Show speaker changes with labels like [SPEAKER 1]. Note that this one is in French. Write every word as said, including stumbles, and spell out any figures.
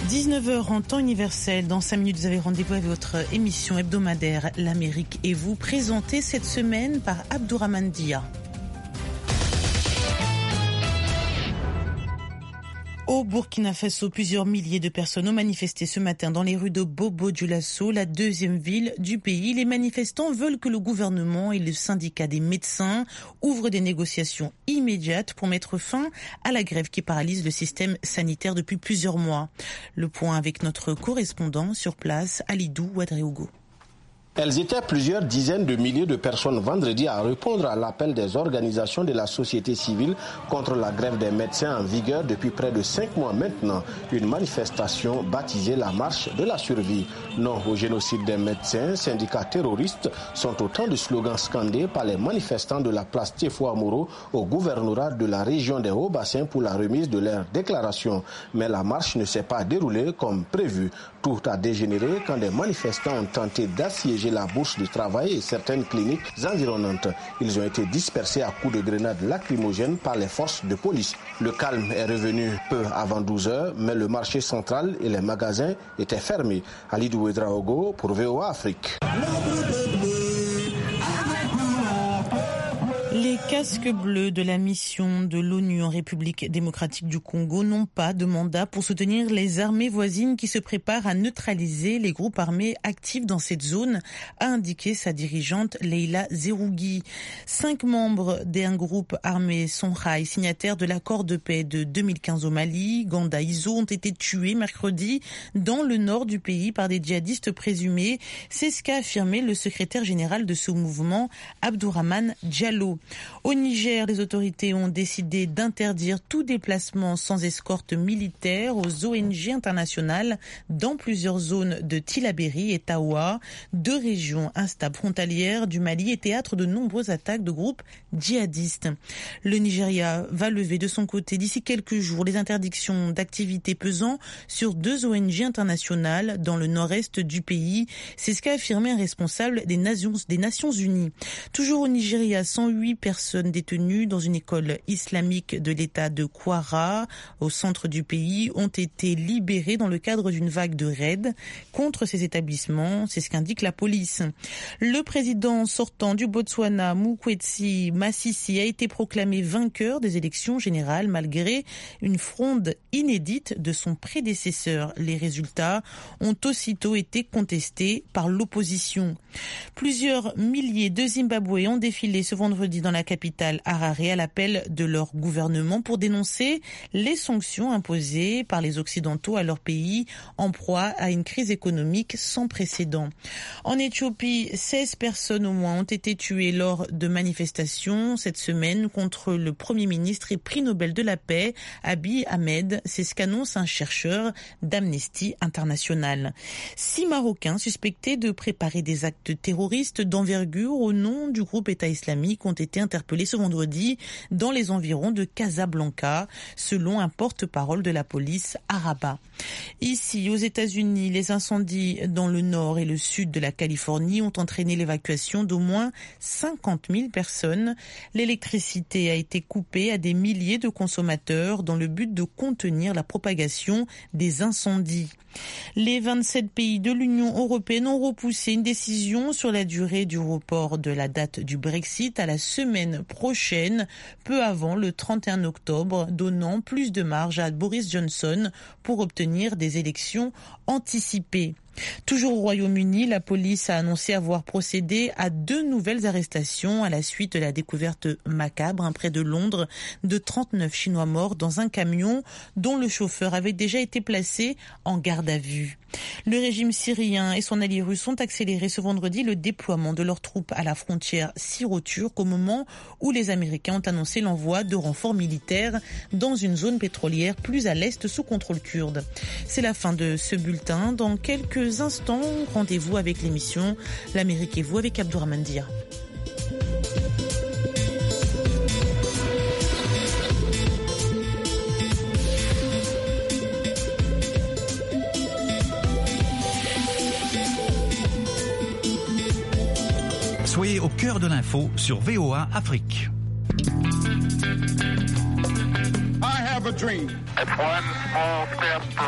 [SPEAKER 1] dix-neuf heures en temps universel. Dans cinq minutes, vous avez rendez-vous avec votre émission hebdomadaire L'Amérique et vous, présentée cette semaine par Abdourahmane Dia. Au Burkina Faso, plusieurs milliers de personnes ont manifesté ce matin dans les rues de Bobo-Dioulasso, la deuxième ville du pays. Les manifestants veulent que le gouvernement et le syndicat des médecins ouvrent des négociations immédiates pour mettre fin à la grève qui paralyse le système sanitaire depuis plusieurs mois. Le point avec notre correspondant sur place, Alidou Ouadréogo.
[SPEAKER 2] Elles étaient plusieurs dizaines de milliers de personnes vendredi à répondre à l'appel des organisations de la société civile contre la grève des médecins en vigueur depuis près de cinq mois maintenant. Une manifestation baptisée la marche de la survie. Non au génocide des médecins, syndicats terroristes sont autant de slogans scandés par les manifestants de la place Tiefouamoro au gouvernorat de la région des Hauts-Bassins pour la remise de leur déclaration. Mais la marche ne s'est pas déroulée comme prévu. Tout a dégénéré quand des manifestants ont tenté d'assiéger la bourse du travail et certaines cliniques environnantes. Ils ont été dispersés à coups de grenades lacrymogènes par les forces de police. Le calme est revenu peu avant douze heures, mais le marché central et les magasins étaient fermés. Alidou Ouadréogo pour V O A Afrique.
[SPEAKER 1] Les casques bleus de la mission de l'ONU en République démocratique du Congo n'ont pas de mandat pour soutenir les armées voisines qui se préparent à neutraliser les groupes armés actifs dans cette zone, a indiqué sa dirigeante Leila Zerougui. Cinq membres d'un groupe armé Songhai, signataire de l'accord de paix de deux mille quinze au Mali, Ganda Izo, ont été tués mercredi dans le nord du pays par des djihadistes présumés. C'est ce qu'a affirmé le secrétaire général de ce mouvement, Abdourahmane Diallo. Au Niger, les autorités ont décidé d'interdire tout déplacement sans escorte militaire aux O N G internationales dans plusieurs zones de Tillabéri et Tawa, deux régions instables frontalières du Mali et théâtre de nombreuses attaques de groupes djihadistes. Le Nigeria va lever de son côté d'ici quelques jours les interdictions d'activités pesant sur deux O N G internationales dans le nord-est du pays. C'est ce qu'a affirmé un responsable des Nations, des Nations Unies. Toujours au Nigeria, cent huit personnes détenues dans une école islamique de l'État de Kwara, au centre du pays, ont été libérées dans le cadre d'une vague de raids contre ces établissements. C'est ce qu'indique la police. Le président sortant du Botswana, Mokwetsi Masisi, a été proclamé vainqueur des élections générales malgré une fronde inédite de son prédécesseur. Les résultats ont aussitôt été contestés par l'opposition. Plusieurs milliers de Zimbabwéens ont défilé ce vendredi dans la capitale Harare à l'appel de leur gouvernement pour dénoncer les sanctions imposées par les Occidentaux à leur pays en proie à une crise économique sans précédent. En Éthiopie, seize personnes au moins ont été tuées lors de manifestations cette semaine contre le Premier ministre et prix Nobel de la paix, Abiy Ahmed. C'est ce qu'annonce un chercheur d'Amnesty International. Six Marocains suspectés de préparer des actes terroristes d'envergure au nom du groupe État islamique ont été interpellés ce vendredi dans les environs de Casablanca, selon un porte-parole de la police à Rabat. Ici, aux États-Unis, les incendies dans le nord et le sud de la Californie ont entraîné l'évacuation d'au moins cinquante mille personnes. L'électricité a été coupée à des milliers de consommateurs dans le but de contenir la propagation des incendies. Les vingt-sept pays de l'Union européenne ont repoussé une décision sur la durée du report de la date du Brexit à la semaine prochaine, peu avant le trente et un octobre, donnant plus de marge à Boris Johnson pour obtenir des élections anticipées. Toujours au Royaume-Uni, la police a annoncé avoir procédé à deux nouvelles arrestations à la suite de la découverte macabre hein, près de Londres de trente-neuf Chinois morts dans un camion dont le chauffeur avait déjà été placé en garde à vue. Le régime syrien et son allié russe ont accéléré ce vendredi le déploiement de leurs troupes à la frontière syro-turque au moment où les Américains ont annoncé l'envoi de renforts militaires dans une zone pétrolière plus à l'est sous contrôle kurde. C'est la fin de ce bulletin. Dans quelques instants, rendez-vous avec l'émission L'Amérique et vous avec Abdourahmane Dia.
[SPEAKER 3] Soyez au cœur de l'info sur V O A Afrique.
[SPEAKER 4] I have a dream. It's one small step for